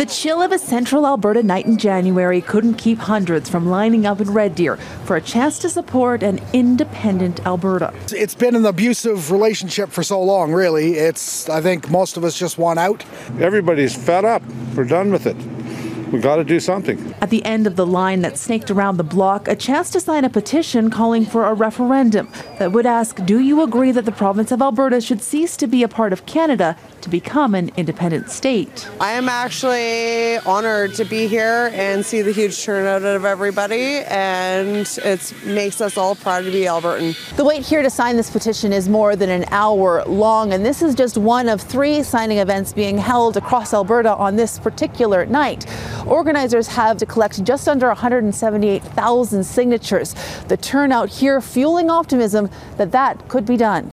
The chill of a central Alberta night in January couldn't keep hundreds from lining up in Red Deer for a chance to support an independent Alberta. It's been an abusive relationship for so long, really. I think most of us just want out. Everybody's fed up. We're done with it. We got to do something. At the end of the line that snaked around the block, a chance to sign a petition calling for a referendum that would ask, do you agree that the province of Alberta should cease to be a part of Canada to become an independent state? I am actually honored to be here and see the huge turnout of everybody, and it makes us all proud to be Albertan. The wait here to sign this petition is more than an hour long, and this is just one of 3 signing events being held across Alberta on this particular night. Organizers have to collect just under 178,000 signatures. The turnout here fueling optimism that could be done.